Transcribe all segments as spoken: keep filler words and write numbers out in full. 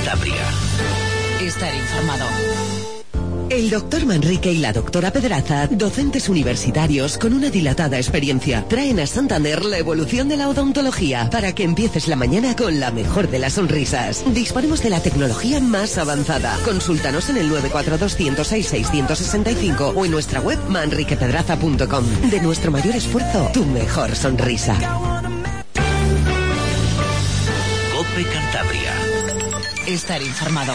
Cantabria. Estar informado. El doctor Manrique y la doctora Pedraza, docentes universitarios con una dilatada experiencia, traen a Santander la evolución de la odontología para que empieces la mañana con la mejor de las sonrisas. Disponemos de la tecnología más avanzada. Consúltanos en el nueve cuatro dos cero seis seis seis cinco o en nuestra web manrique pedraza punto com. De nuestro mayor esfuerzo, tu mejor sonrisa. COPE Cantabria. Estar informado.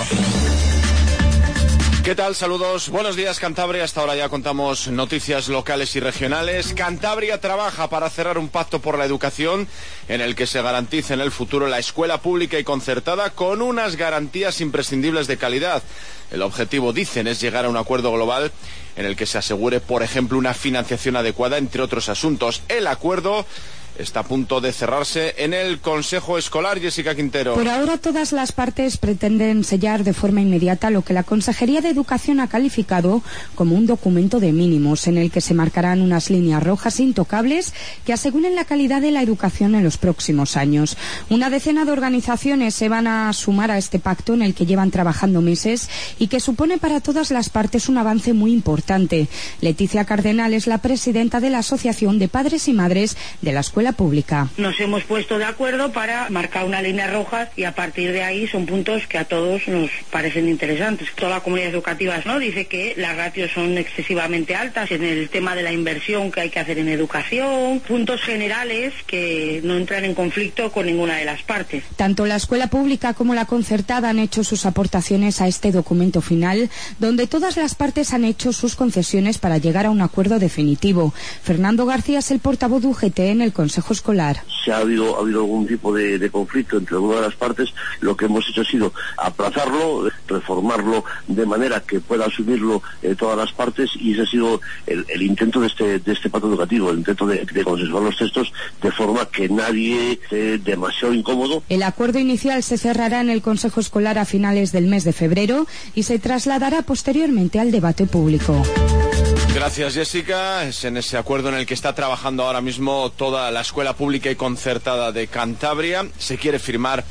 ¿Qué tal? Saludos. Buenos días, Cantabria. Hasta ahora ya contamos noticias locales y regionales. Cantabria trabaja para cerrar un pacto por la educación en el que se garantice en el futuro la escuela pública y concertada con unas garantías imprescindibles de calidad. El objetivo, dicen, es llegar a un acuerdo global en el que se asegure, por ejemplo, una financiación adecuada, entre otros asuntos. El acuerdo está a punto de cerrarse en el Consejo Escolar. Jessica Quintero. Por ahora todas las partes pretenden sellar de forma inmediata lo que la Consejería de Educación ha calificado como un documento de mínimos en el que se marcarán unas líneas rojas intocables que aseguren la calidad de la educación en los próximos años. Una decena de organizaciones se van a sumar a este pacto en el que llevan trabajando meses y que supone para todas las partes un avance muy importante. Leticia Cardenal es la presidenta de la Asociación de Padres y Madres de la Escuela Pública. Nos hemos puesto de acuerdo para marcar una línea roja y a partir de ahí son puntos que a todos nos parecen interesantes. Toda la comunidad educativa, ¿no?, dice que las ratios son excesivamente altas en el tema de la inversión que hay que hacer en educación, puntos generales que no entran en conflicto con ninguna de las partes. Tanto la escuela pública como la concertada han hecho sus aportaciones a este documento final, donde todas las partes han hecho sus concesiones para llegar a un acuerdo definitivo. Fernando García es el portavoz de U G T en el Consejo Escolar. Si ha habido, ha habido algún tipo de, de conflicto entre alguna de las partes, lo que hemos hecho ha sido aplazarlo, reformarlo de manera que pueda asumirlo eh, todas las partes, y ese ha sido el, el intento de este, de este pacto educativo, el intento de, de consensuar los textos de forma que nadie esté demasiado incómodo. El acuerdo inicial se cerrará en el Consejo Escolar a finales del mes de febrero y se trasladará posteriormente al debate público. Gracias, Jessica. Es en ese acuerdo en el que está trabajando ahora mismo toda la escuela pública y concertada de Cantabria. Se quiere firmar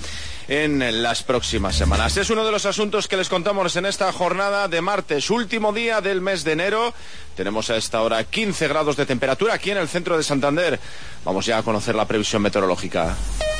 en las próximas semanas. Es uno de los asuntos que les contamos en esta jornada de martes, último día del mes de enero. Tenemos a esta hora quince grados de temperatura aquí en el centro de Santander. Vamos ya a conocer la previsión meteorológica.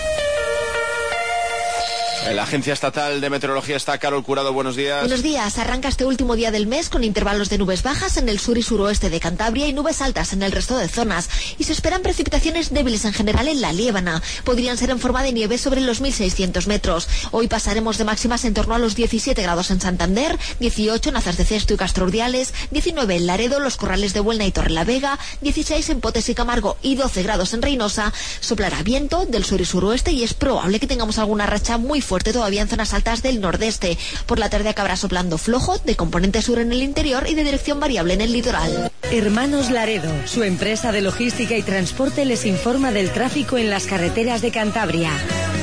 En la Agencia Estatal de Meteorología está Carol Curado. Buenos días. Buenos días. Arranca este último día del mes con intervalos de nubes bajas en el sur y suroeste de Cantabria y nubes altas en el resto de zonas. Y se esperan precipitaciones débiles en general en la Liébana. Podrían ser en forma de nieve sobre los mil seiscientos metros. Hoy pasaremos de máximas en torno a los diecisiete grados en Santander, dieciocho en Azas de Cesto y Castro Urdiales, diecinueve en Laredo, Los Corrales de Buelna y Torrelavega, dieciséis en Potes y Camargo y doce grados en Reynosa. Soplará viento del sur y suroeste y es probable que tengamos alguna racha muy fuerte todavía en zonas altas del nordeste. Por la tarde acabará soplando flojo, de componente sur en el interior y de dirección variable en el litoral. Hermanos Laredo, su empresa de logística y transporte, les informa del tráfico en las carreteras de Cantabria.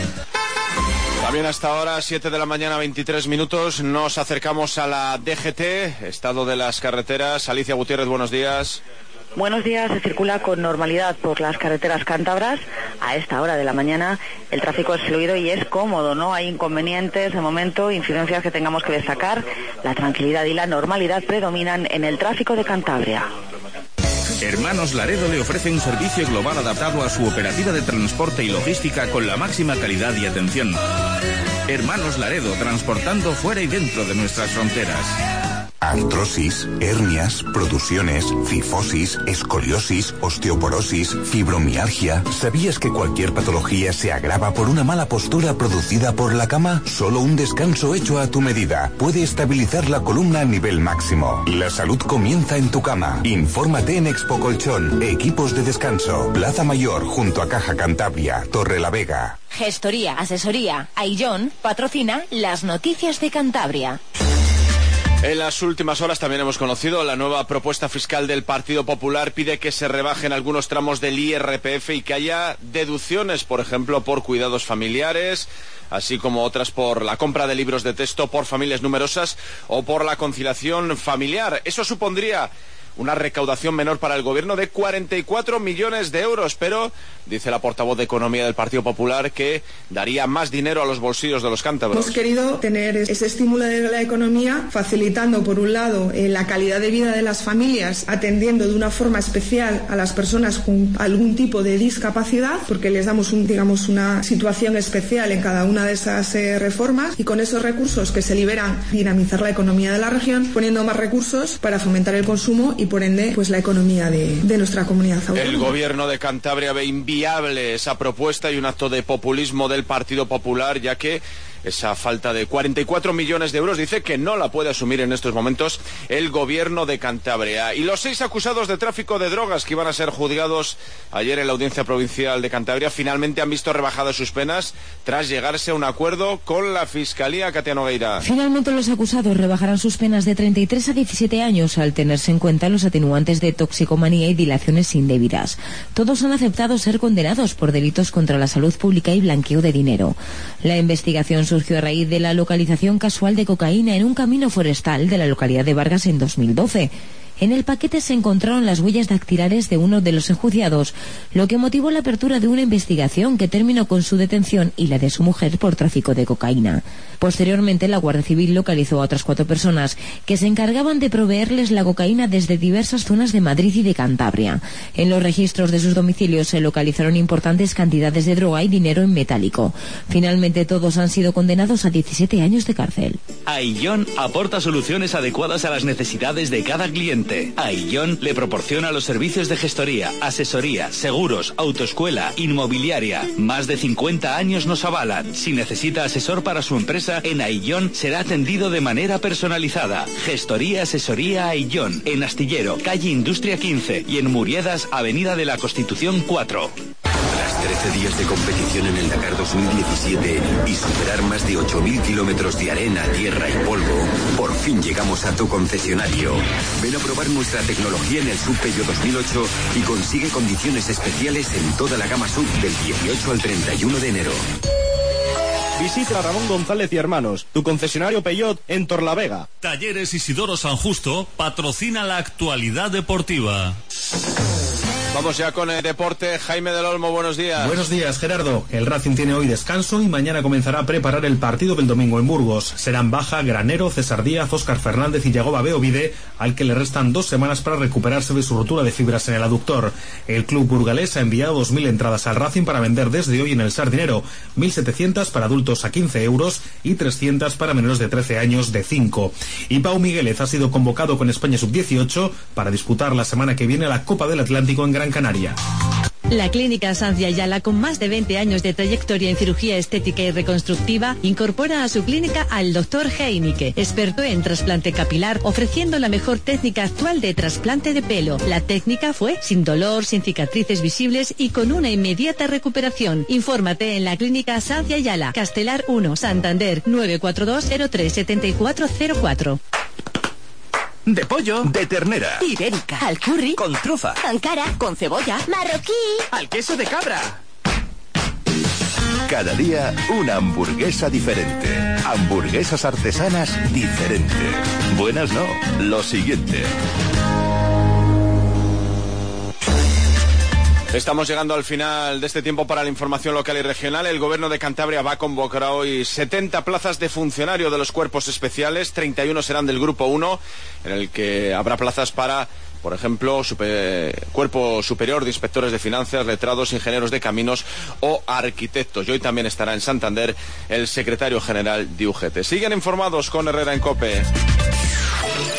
También hasta ahora, siete de la mañana, veintitrés minutos, nos acercamos a la D G T, estado de las carreteras. Alicia Gutiérrez, buenos días. Buenos días. Se circula con normalidad por las carreteras cántabras. A esta hora de la mañana el tráfico es fluido y es cómodo, no hay inconvenientes de momento, incidencias que tengamos que destacar. La tranquilidad y la normalidad predominan en el tráfico de Cantabria. Hermanos Laredo le ofrece un servicio global adaptado a su operativa de transporte y logística con la máxima calidad y atención. Hermanos Laredo, transportando fuera y dentro de nuestras fronteras. Artrosis, hernias, protusiones, cifosis, escoliosis, osteoporosis, fibromialgia. ¿Sabías que cualquier patología se agrava por una mala postura producida por la cama? Solo un descanso hecho a tu medida puede estabilizar la columna a nivel máximo. La salud comienza en tu cama. Infórmate en Expo Colchón, equipos de descanso, Plaza Mayor, junto a Caja Cantabria, Torrelavega. Gestoría, asesoría, Aillón patrocina las noticias de Cantabria. En las últimas horas también hemos conocido la nueva propuesta fiscal del Partido Popular. Pide que se rebajen algunos tramos del I R P F y que haya deducciones, por ejemplo, por cuidados familiares, así como otras por la compra de libros de texto por familias numerosas o por la conciliación familiar. Eso supondría una recaudación menor para el gobierno de cuarenta y cuatro millones de euros, pero dice la portavoz de Economía del Partido Popular que daría más dinero a los bolsillos de los cántabros. Hemos querido tener ese estímulo de la economía, facilitando por un lado eh, la calidad de vida de las familias, atendiendo de una forma especial a las personas con algún tipo de discapacidad, porque les damos un, digamos, una situación especial en cada una de esas eh, reformas, y con esos recursos que se liberan, dinamizar la economía de la región, poniendo más recursos para fomentar el consumo y por ende pues la economía de, de nuestra comunidad autónoma. El gobierno de Cantabria ve inviable esa propuesta y un acto de populismo del Partido Popular, ya que esa falta de cuarenta y cuatro millones de euros dice que no la puede asumir en estos momentos el gobierno de Cantabria. Y los seis acusados de tráfico de drogas que iban a ser juzgados ayer en la Audiencia Provincial de Cantabria finalmente han visto rebajadas sus penas tras llegarse a un acuerdo con la Fiscalía. Katia Nogueira. Finalmente los acusados rebajarán sus penas de treinta y tres a diecisiete años al tenerse en cuenta los atenuantes de toxicomanía y dilaciones indebidas. Todos han aceptado ser condenados por delitos contra la salud pública y blanqueo de dinero. La investigación surgió a raíz de la localización casual de cocaína en un camino forestal de la localidad de Vargas en dos mil doce. En el paquete se encontraron las huellas dactilares de uno de los enjuiciados, lo que motivó la apertura de una investigación que terminó con su detención y la de su mujer por tráfico de cocaína. Posteriormente, la Guardia Civil localizó a otras cuatro personas que se encargaban de proveerles la cocaína desde diversas zonas de Madrid y de Cantabria. En los registros de sus domicilios se localizaron importantes cantidades de droga y dinero en metálico. Finalmente, todos han sido condenados a diecisiete años de cárcel. Aillón aporta soluciones adecuadas a las necesidades de cada cliente. Aillón le proporciona los servicios de gestoría, asesoría, seguros, autoescuela, inmobiliaria. Más de cincuenta años nos avalan. Si necesita asesor para su empresa, en Aillón será atendido de manera personalizada. Gestoría, asesoría Aillón, en Astillero, calle Industria quince, y en Muriedas, avenida de la Constitución cuatro. Tras trece días de competición en el Dakar dos mil diecisiete y superar más de ocho mil kilómetros de arena, tierra y polvo, por fin llegamos a tu concesionario. Ven a probar nuestra tecnología en el Sub Peugeot dos mil ocho y consigue condiciones especiales en toda la gama Sub del dieciocho al treinta y uno de enero. Visita a Ramón González y Hermanos, tu concesionario Peugeot en Torlavega. Talleres Isidoro San Justo patrocina la actualidad deportiva. Vamos ya con el deporte. Jaime del Olmo, buenos días. Buenos días, Gerardo. El Racing tiene hoy descanso y mañana comenzará a preparar el partido del domingo en Burgos. Serán baja Granero, César Díaz, Óscar Fernández y Yagoba Beovide, al que le restan dos semanas para recuperarse de su rotura de fibras en el aductor. El club burgalés ha enviado dos mil entradas al Racing para vender desde hoy en el Sardinero, mil setecientas para adultos a quince euros y trescientas para menores de trece años de cinco. Y Pau Migueles ha sido convocado con España sub dieciocho para disputar la semana que viene la Copa del Atlántico en Gran Canaria. La Clínica Sanz y Ayala, con más de veinte años de trayectoria en cirugía estética y reconstructiva, incorpora a su clínica al doctor Heinike, experto en trasplante capilar, ofreciendo la mejor técnica actual de trasplante de pelo. La técnica fue sin dolor, sin cicatrices visibles y con una inmediata recuperación. Infórmate en la Clínica Sanz y Ayala, Castelar uno, Santander, nueve cuatro dos cero tres siete cuatro cero cuatro. De pollo, de ternera, ibérica, al curry, con trufa, ancara, con cebolla, marroquí, al queso de cabra. Cada día una hamburguesa diferente. Hamburguesas artesanas diferente. Buenas no, lo siguiente. Estamos llegando al final de este tiempo para la información local y regional. El Gobierno de Cantabria va a convocar hoy setenta plazas de funcionario de los cuerpos especiales, treinta y uno serán del Grupo uno, en el que habrá plazas para, por ejemplo, super, Cuerpo Superior de Inspectores de Finanzas, letrados, ingenieros de caminos o arquitectos. Y hoy también estará en Santander el secretario general de U G T. Siguen informados con Herrera en COPE.